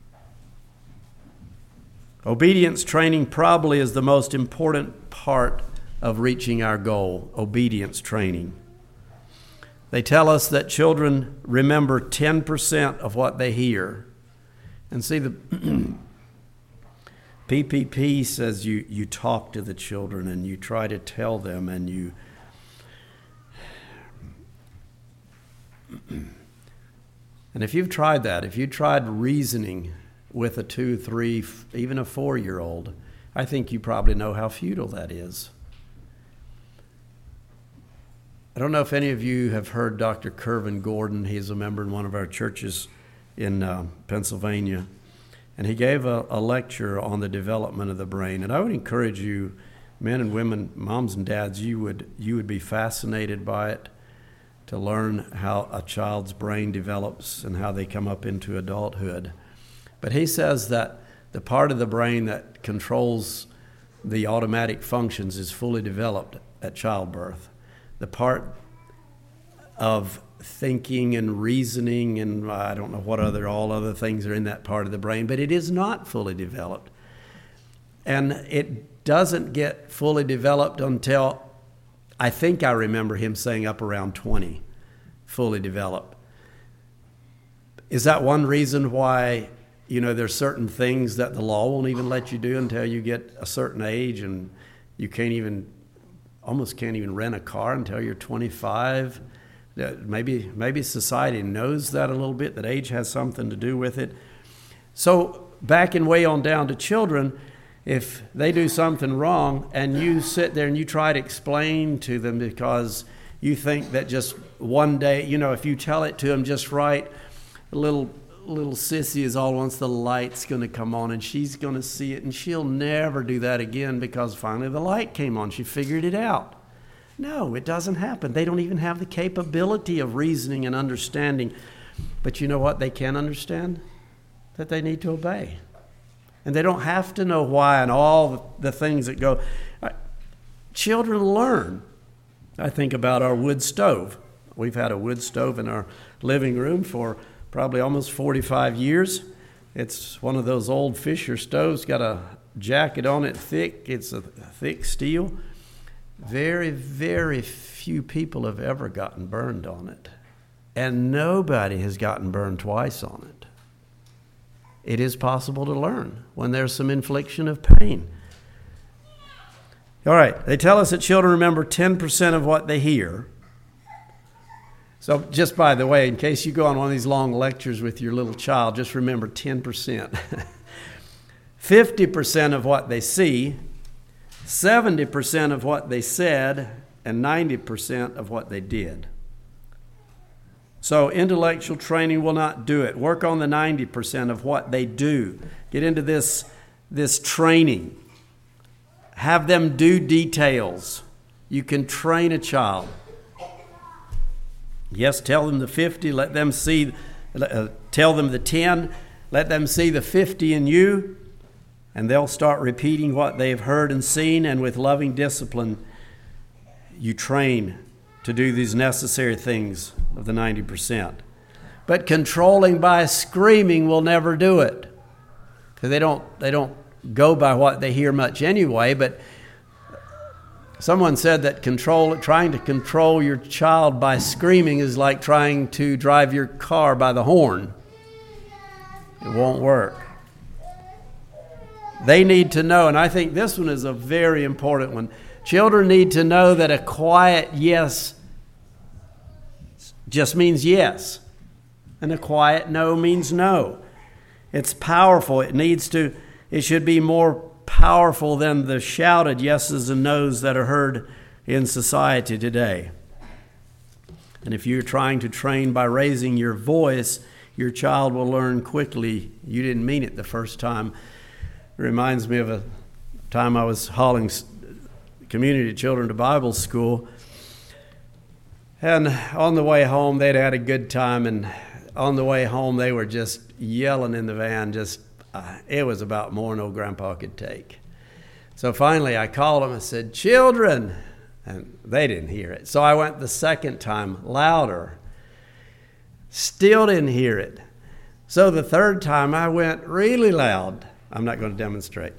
Obedience training probably is the most important part of reaching our goal, obedience training. They tell us that children remember ten percent of what they hear. And see, the P P P says you, you talk to the children and you try to tell them and you... And if you've tried that, if you tried reasoning with a two, three, even a four-year-old, I think you probably know how futile that is. I don't know if any of you have heard Doctor Kervin Gordon. He's a member in one of our churches in uh, Pennsylvania. And he gave a, a lecture on the development of the brain. And I would encourage you, men and women, moms and dads, you would you would be fascinated by it, to learn how a child's brain develops and how they come up into adulthood. But he says that the part of the brain that controls the automatic functions is fully developed at childbirth. The part of thinking and reasoning and I don't know what other, all other things are in that part of the brain, but it is not fully developed. And it doesn't get fully developed until, I think I remember him saying up around twenty, fully developed. Is that one reason why, you know, there's certain things that the law won't even let you do until you get a certain age, and you can't even, almost can't even rent a car until you're twenty-five? Maybe maybe society knows that a little bit, that age has something to do with it. So backing way on down to children, if they do something wrong and you sit there and you try to explain to them because you think that just one day, you know, if you tell it to them just right, little little sissy is all once the light's going to come on and she's going to see it and she'll never do that again because finally the light came on. She figured it out. No, it doesn't happen. They don't even have the capability of reasoning and understanding. But you know what they can understand? That they need to obey. And they don't have to know why and all the things that go. Children learn. I think about our wood stove. We've had a wood stove in our living room for probably almost forty-five years. It's one of those old Fisher stoves, got a jacket on it thick. It's a thick steel. Very, very few people have ever gotten burned on it. And nobody has gotten burned twice on it. It is possible to learn when there's some infliction of pain. All right, they tell us that children remember ten percent of what they hear. So just by the way, in case you go on one of these long lectures with your little child, just remember ten percent. fifty percent of what they see, seventy percent of what they said, and ninety percent of what they did. So intellectual training will not do it. Work on the ninety percent of what they do. Get into this, this training. Have them do details. You can train a child. Yes, tell them the fifty. Let them see, uh, tell them the ten. Let them see the fifty in you. And they'll start repeating what they've heard and seen. And with loving discipline, you train to do these necessary things of the ninety percent. But controlling by screaming will never do it. Because they don't, they don't go by what they hear much anyway. But someone said that control, trying to control your child by screaming is like trying to drive your car by the horn. It won't work. They need to know, and I think this one is a very important one. Children need to know that a quiet yes just means yes, and a quiet no means no. It's powerful. It needs to, it should be more powerful than the shouted yeses and nos that are heard in society today. And if you're trying to train by raising your voice, your child will learn quickly you didn't mean it the first time. It reminds me of a time I was hauling community children to Bible school. And on the way home, they'd had a good time. And on the way home, they were just yelling in the van. Just uh, it was about more than old Grandpa could take. So finally, I called them and said, "Children," and they didn't hear it. So I went the second time, louder. Still didn't hear it. So the third time, I went really loud. I'm not going to demonstrate.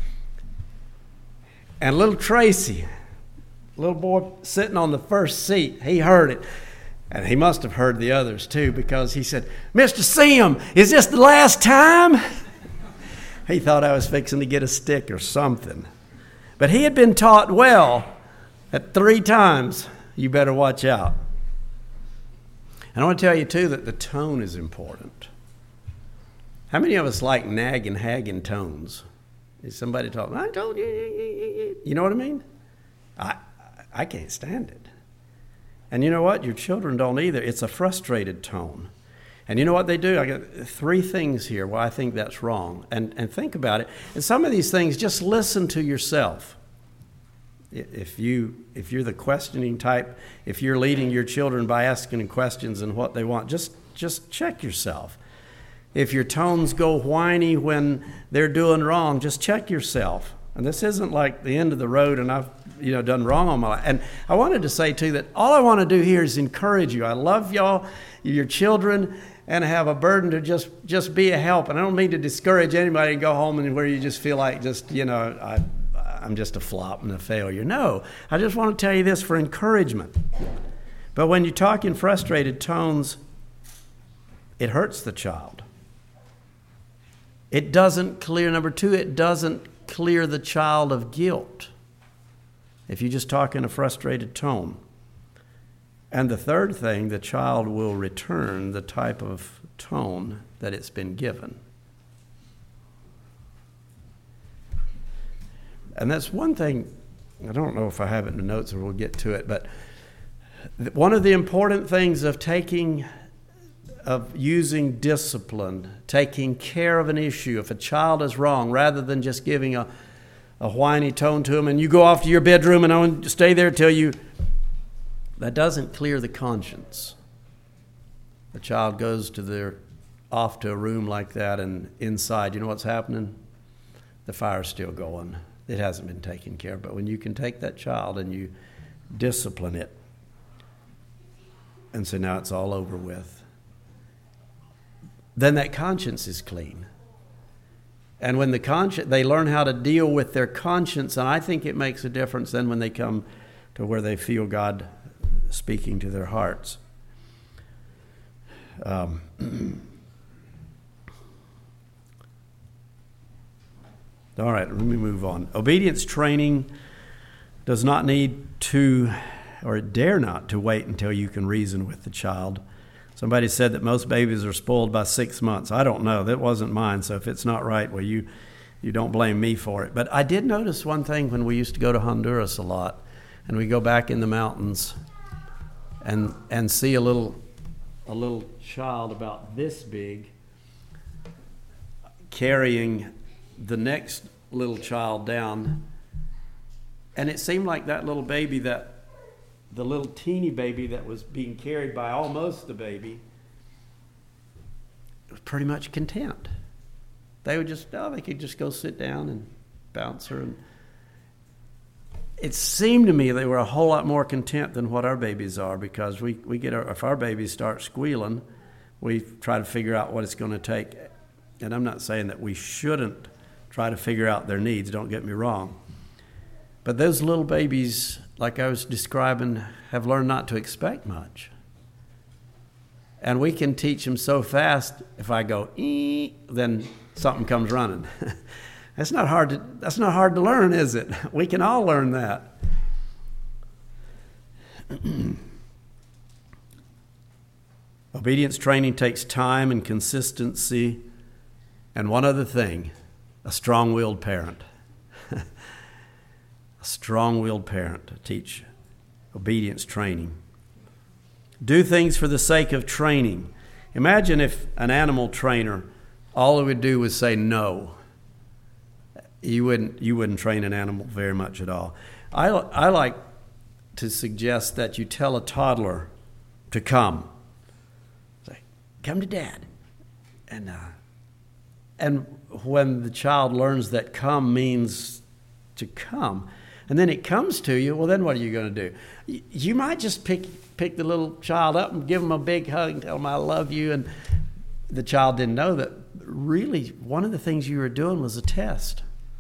And little Tracy, little boy sitting on the first seat, he heard it. And he must have heard the others too, because he said, "Mister Sim, is this the last time?" He thought I was fixing to get a stick or something. But he had been taught well at three times, you better watch out. And I want to tell you too that the tone is important. How many of us like nag and hagging tones? Is somebody talking, I told you, you know what I mean? I I can't stand it. And you know what? Your children don't either. It's a frustrated tone. And you know what they do? I got three things here why I think that's wrong. And and think about it. And some of these things, just listen to yourself. If you if you're the questioning type, if you're leading your children by asking them questions and what they want, just just check yourself. If your tones go whiny when they're doing wrong, just check yourself. And this isn't like the end of the road and I've you know done wrong all my life. And I wanted to say too that all I want to do here is encourage you. I love y'all, your children, and I have a burden to just just be a help. And I don't mean to discourage anybody and go home and where you just feel like just you know I I'm just a flop and a failure. No, I just want to tell you this for encouragement. But when you talk in frustrated tones, it hurts the child. It doesn't clear, number two, it doesn't clear the child of guilt if you just talk in a frustrated tone. And the third thing, the child will return the type of tone that it's been given. And that's one thing, I don't know if I have it in the notes or we'll get to it, but one of the important things of taking of using discipline, taking care of an issue. If a child is wrong, rather than just giving a, a whiny tone to them and you go off to your bedroom and I want to stay there till you, that doesn't clear the conscience. The child goes to their, off to a room like that and inside, you know what's happening? The fire's still going. It hasn't been taken care of. But when you can take that child and you discipline it and say, now it's all over with, then that conscience is clean. And when the conscience, they learn how to deal with their conscience, and I think it makes a difference then when they come to where they feel God speaking to their hearts. Um, all right, let me move on. Obedience training does not need to, or dare not to wait until you can reason with the child. Somebody said that most babies are spoiled by six months. I don't know. That wasn't mine. So if it's not right, well, you you don't blame me for it. But I did notice one thing when we used to go to Honduras a lot, and we go back in the mountains and and see a little a little child about this big carrying the next little child down. And it seemed like that little baby that the little teeny baby that was being carried by almost the baby was pretty much content. They would just, oh, they could just go sit down and bounce her. And it seemed to me they were a whole lot more content than what our babies are, because we, we get our, if our babies start squealing, we try to figure out what it's going to take. And I'm not saying that we shouldn't try to figure out their needs, don't get me wrong. But those little babies, like I was describing, have learned not to expect much. And we can teach them so fast, if I go, ee, then something comes running. That's not hard to, that's not hard to learn, is it? We can all learn that. Obedience training takes time and consistency. And one other thing, a strong-willed parent. A strong-willed parent to teach obedience training. Do things for the sake of training. Imagine if an animal trainer, all he would do was say no. You wouldn't, you wouldn't train an animal very much at all. I, I like to suggest that you tell a toddler to come. Say, come to Dad. And, uh, and when the child learns that come means to come, and then it comes to you, well, then what are you going to do? You might just pick pick the little child up and give them a big hug and tell them, I love you. And the child didn't know that really one of the things you were doing was a test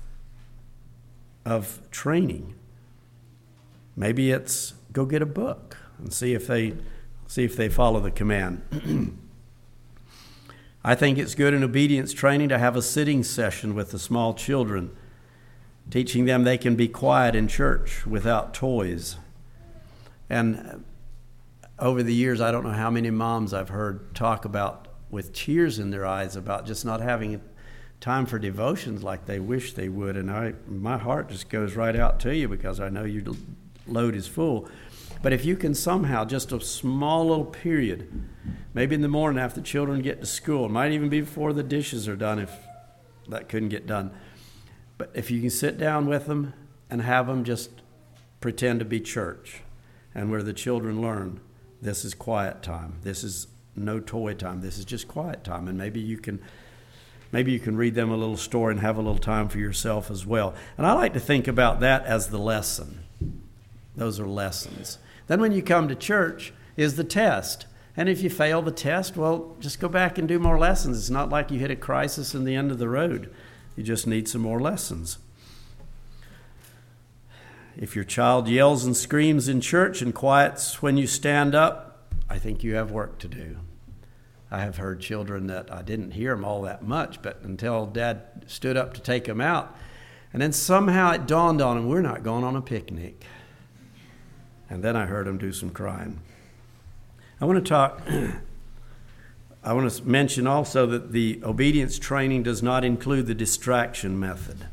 of training. Maybe it's go get a book and see if they see if they follow the command. I think it's good in obedience training to have a sitting session with the small children, teaching them they can be quiet in church without toys. And over the years, I don't know how many moms I've heard talk about with tears in their eyes about just not having time for devotions like they wish they would. And I, my heart just goes right out to you because I know your load is full. But if you can somehow, just a small little period, maybe in the morning after the children get to school, it might even be before the dishes are done if that couldn't get done. But if you can sit down with them and have them just pretend to be church, and where the children learn this is quiet time, this is no toy time, this is just quiet time, and maybe you can maybe you can read them a little story and have a little time for yourself as well. And I like to think about that as the lesson. Those are lessons. Then when you come to church is the test. And if you fail the test, well, just go back and do more lessons. It's not like you hit a crisis in the end of the road. You just need some more lessons. If your child yells and screams in church and quiets when you stand up, I think you have work to do. I have heard children that I didn't hear them all that much, but until Dad stood up to take them out, and then somehow it dawned on them, we're not going on a picnic. And then I heard them do some crying. I want to talk, I want to mention also that the obedience training does not include the distraction method.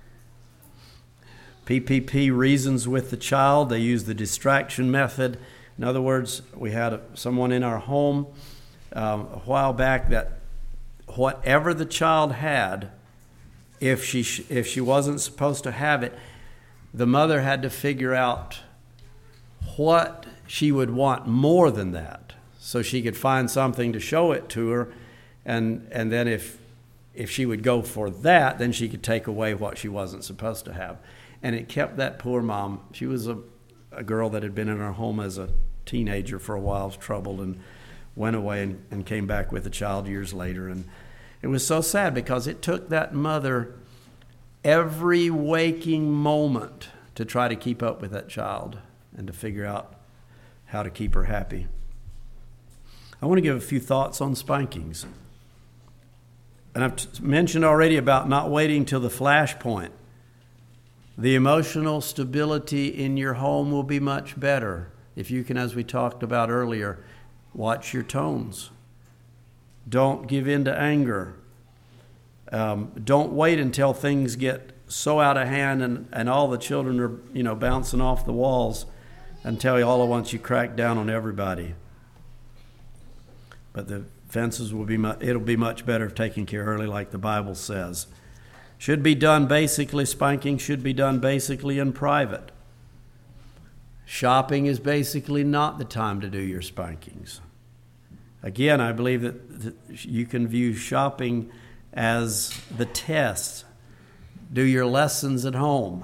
P P P reasons with the child. They use the distraction method. In other words, we had a, someone in our home um, a while back that whatever the child had, if she if she wasn't supposed to have it, the mother had to figure out what she would want more than that, so she could find something to show it to her, and and then if if she would go for that, then she could take away what she wasn't supposed to have. And it kept that poor mom. She was a, a girl that had been in our home as a teenager for a while, was troubled, and went away and, and came back with a child years later. And it was so sad because it took that mother every waking moment to try to keep up with that child and to figure out how to keep her happy. I want to give a few thoughts on spankings. And I've t- mentioned already about not waiting till the flash point. The emotional stability in your home will be much better if you can, as we talked about earlier, watch your tones. Don't give in to anger. Um, don't wait until things get so out of hand and, and all the children are, you know, bouncing off the walls until all at once you crack down on everybody. But the fences will be, mu- it'll be much better if taken care of early, like the Bible says. Should be done basically, spanking should be done basically in private. Shopping is basically not the time to do your spankings. Again, I believe that you can view shopping as the test. Do your lessons at home.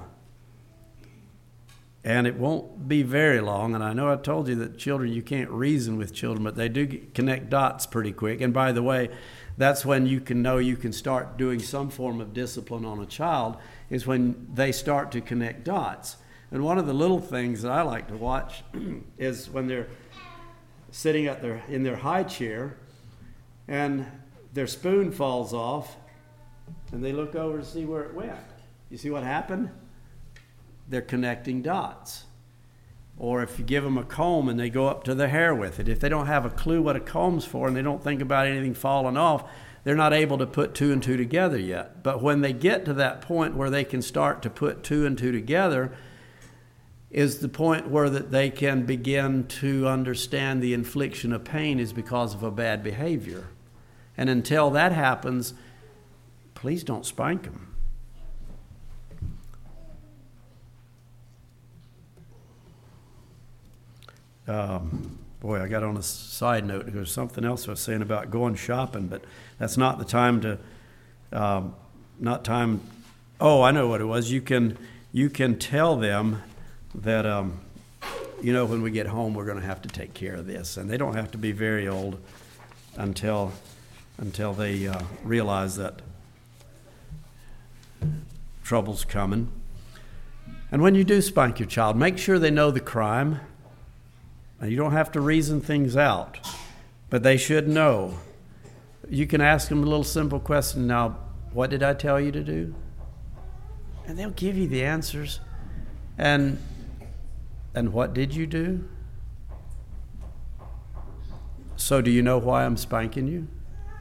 And it won't be very long. And I know I told you that children, you can't reason with children, but they do connect dots pretty quick. And by the way, that's when you can know you can start doing some form of discipline on a child, is when they start to connect dots. And one of the little things that I like to watch is when they're sitting at their, in their high chair and their spoon falls off and they look over to see where it went. You see what happened? They're connecting dots. Or if you give them a comb and they go up to the hair with it, if they don't have a clue what a comb's for and they don't think about anything falling off, they're not able to put two and two together yet. But when they get to that point where they can start to put two and two together, is the point where that they can begin to understand the infliction of pain is because of a bad behavior. And until that happens, please don't spank them. Um, boy, I got on a side note. There was something else I was saying about going shopping, but that's not the time to, um, not time. Oh, I know what it was. You can, you can tell them that, um, you know, when we get home, we're going to have to take care of this, and they don't have to be very old until, until they uh, realize that trouble's coming. And when you do spank your child, make sure they know the crime. You don't have to reason things out, but they should know. You can ask them a little simple question. Now, what did I tell you to do? And they'll give you the answers. And and what did you do? So do you know why I'm spanking you?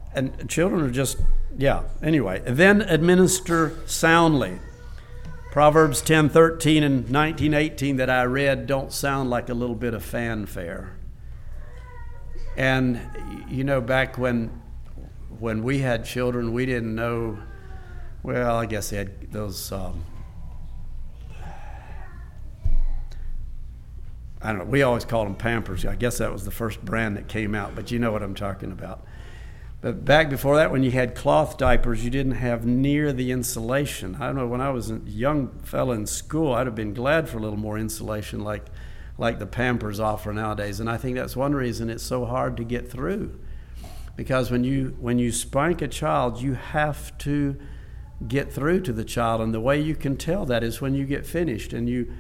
and children are just, yeah, anyway. Then administer soundly. Proverbs ten thirteen and nineteen eighteen that I read don't sound like a little bit of fanfare. And, you know, back when when we had children, we didn't know, well, I guess they had those, um, I don't know, we always called them Pampers. I guess that was the first brand that came out, but you know what I'm talking about. But back before that, when you had cloth diapers, you didn't have near the insulation. I don't know, when I was a young fella in school, I'd have been glad for a little more insulation like like the Pampers offer nowadays. And I think that's one reason it's so hard to get through. Because when you when you spank a child, you have to get through to the child. And the way you can tell that is when you get finished. And you,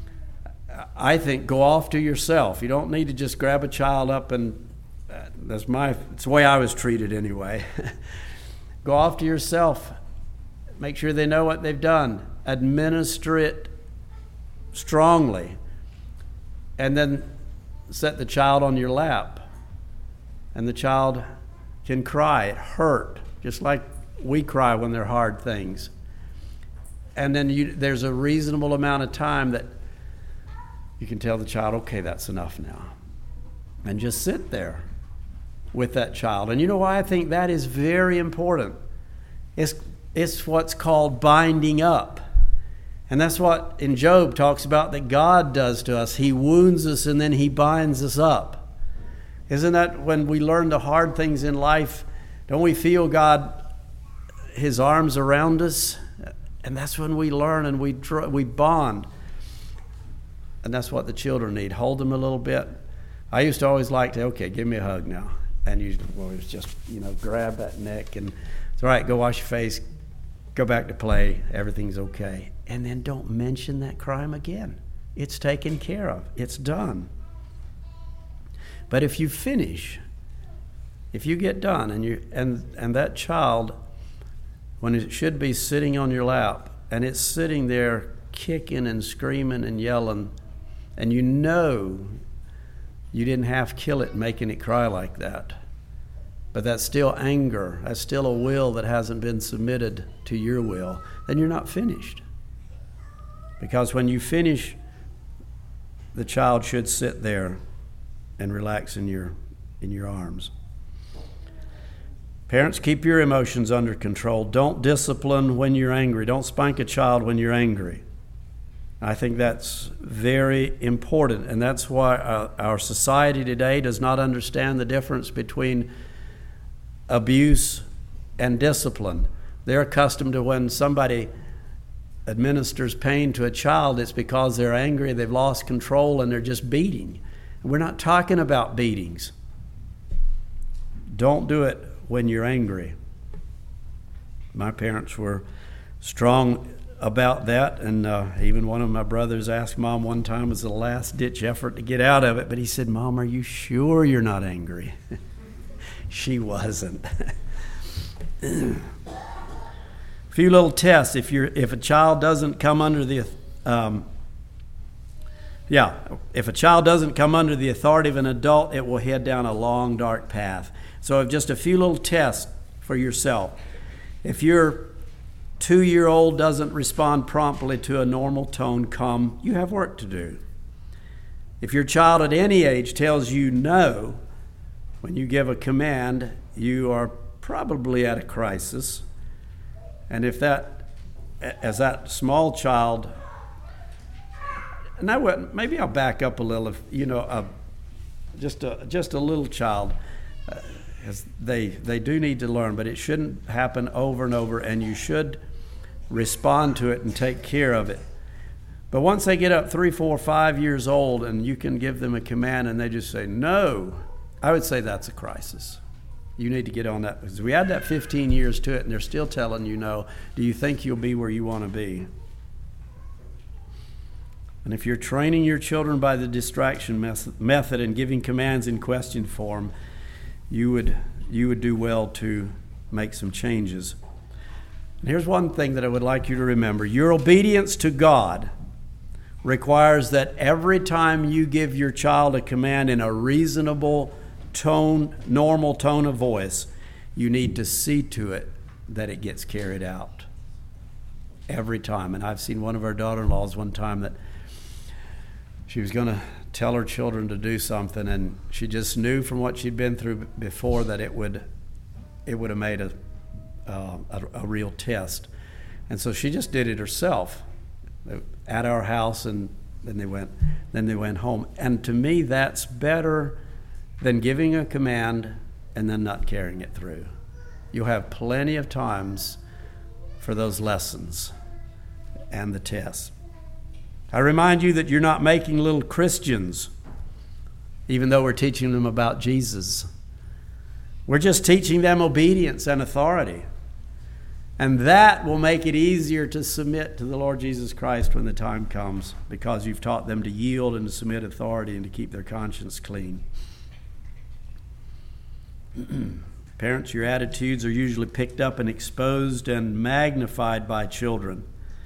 I think, go off to yourself. You don't need to just grab a child up and, uh, that's my, it's the way I was treated anyway. Go off to yourself. Make sure they know what they've done. Administer it strongly. And then set the child on your lap. And the child can cry. It hurt, just like we cry when they're hard things. And then you, there's a reasonable amount of time that you can tell the child, okay, that's enough now. And just sit there with that child. And you know why I think that is very important? It's, it's what's called binding up. And that's what in Job talks about that God does to us. He wounds us and then he binds us up. Isn't that when we learn the hard things in life, don't we feel God, his arms around us? And that's when we learn and we we bond. And that's what the children need. Hold them a little bit. I used to always like to, okay, give me a hug now. And you well, it was just, you know, grab that neck and it's all right, go wash your face, go back to play, everything's okay. And then don't mention that crime again. It's taken care of. It's done. But if you finish, if you get done and you and and that child, when it should be sitting on your lap, and it's sitting there kicking and screaming and yelling, and you know you didn't half kill it making it cry like that, but that's still anger, that's still a will that hasn't been submitted to your will, then you're not finished. Because when you finish, the child should sit there and relax in your in your arms. Parents, keep your emotions under control. Don't discipline when you're angry. Don't spank a child when you're angry. I think that's very important, and that's why our, our society today does not understand the difference between abuse and discipline. They're accustomed to when somebody administers pain to a child, it's because they're angry, they've lost control, and they're just beating. We're not talking about beatings. Don't do it when you're angry. My parents were strong about that, and uh, even one of my brothers asked Mom one time, it was the last-ditch effort to get out of it, but he said, Mom, are you sure you're not angry? She wasn't. A few little tests. If you're, if a child doesn't come under the, um, yeah, if a child doesn't come under the authority of an adult, it will head down a long, dark path. So just a few little tests for yourself. If your two-year-old doesn't respond promptly to a normal tone, come, you have work to do. If your child at any age tells you no, when you give a command, you are probably at a crisis. And if that, as that small child, and I would, maybe I'll back up a little. If you know, a, just a just a little child, uh, as they they do need to learn, but it shouldn't happen over and over. And you should respond to it and take care of it. But once they get up three, four, five years old, and you can give them a command, and they just say no, I would say that's a crisis. You need to get on that, because we add that fifteen years to it and they're still telling you no. Do you think you'll be where you want to be? And if you're training your children by the distraction method and giving commands in question form, you would you would do well to make some changes. And here's one thing that I would like you to remember. Your obedience to God requires that every time you give your child a command in a reasonable tone, normal tone of voice, you need to see to it that it gets carried out every time. And I've seen one of our daughter-in-laws one time that she was going to tell her children to do something, and she just knew from what she'd been through before that it would it would have made a, uh, a a real test. And so she just did it herself at our house, and then they went then they went home. And to me, that's better than giving a command and then not carrying it through. You'll have plenty of times for those lessons and the tests. I remind you that you're not making little Christians, even though we're teaching them about Jesus. We're just teaching them obedience and authority. And that will make it easier to submit to the Lord Jesus Christ when the time comes, because you've taught them to yield and to submit authority and to keep their conscience clean. Parents, your attitudes are usually picked up and exposed and magnified by children.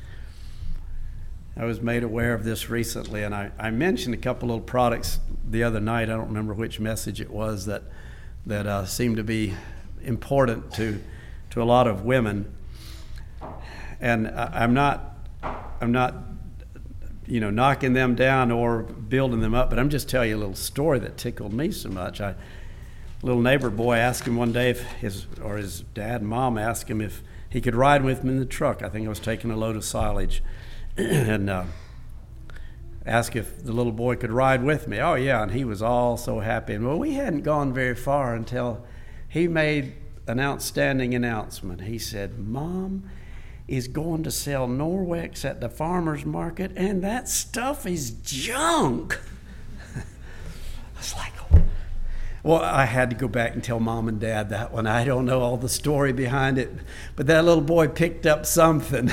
I was made aware of this recently, and I, I mentioned a couple little products the other night. I don't remember which message it was that that uh, seemed to be important to to a lot of women. And I, I'm not I'm not you know knocking them down or building them up, but I'm just telling you a little story that tickled me so much. I, a little neighbor boy asked him one day if his or his dad and mom asked him if he could ride with him in the truck. I think I was taking a load of silage. and uh, asked if the little boy could ride with me. Oh, yeah, and he was all so happy. And well, we hadn't gone very far until he made an outstanding announcement. He said, "Mom is going to sell Norwex at the farmer's market, and that stuff is junk." I was like, oh. Well, I had to go back and tell Mom and Dad that one. I don't know all the story behind it, but that little boy picked up something.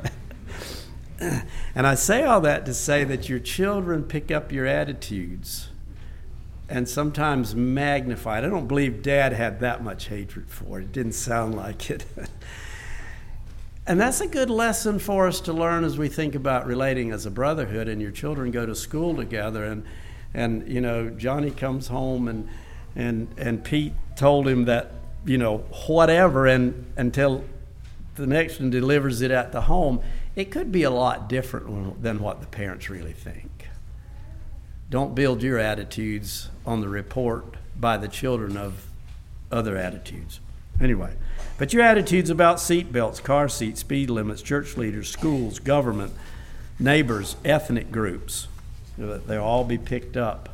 And I say all that to say that your children pick up your attitudes and sometimes magnify it. I don't believe Dad had that much hatred for it. It didn't sound like it. And that's a good lesson for us to learn as we think about relating as a brotherhood, and your children go to school together, and and you know, Johnny comes home and and and Pete told him that, you know, whatever, and until the next one delivers it at the home, it could be a lot different than what the parents really think. Don't build your attitudes on the report by the children of other attitudes. Anyway, but your attitudes about seat belts, car seats, speed limits, church leaders, schools, government, neighbors, ethnic groups, they'll all be picked up.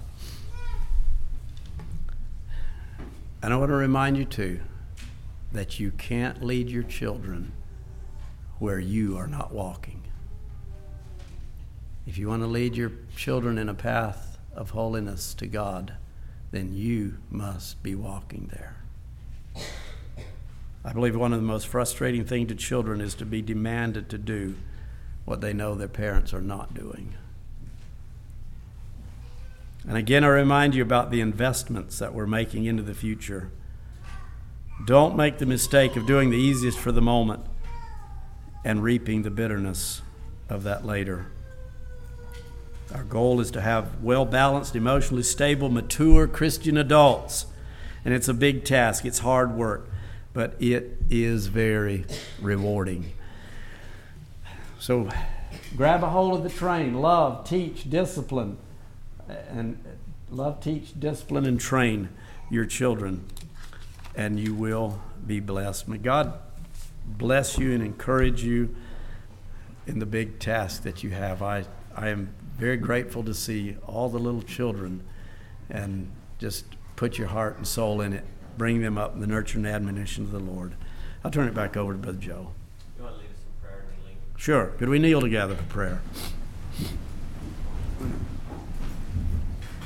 And I want to remind you too that you can't lead your children where you are not walking. If you want to lead your children in a path of holiness to God, then you must be walking there. I believe one of the most frustrating things to children is to be demanded to do what they know their parents are not doing. And again, I remind you about the investments that we're making into the future. Don't make the mistake of doing the easiest for the moment and reaping the bitterness of that later. Our goal is to have well-balanced, emotionally stable, mature Christian adults. And it's a big task. It's hard work, but it is very rewarding. So grab a hold of the train. Love, teach, discipline. And love, teach, discipline, and train your children. And you will be blessed. May God bless you and encourage you in the big task that you have. I, I am very grateful to see all the little children, and just put your heart and soul in it. Bring them up in the nurture and admonition of the Lord. I'll turn it back over to Brother Joe. You want to lead us in prayer, kneeling? Sure. Could we kneel together for prayer?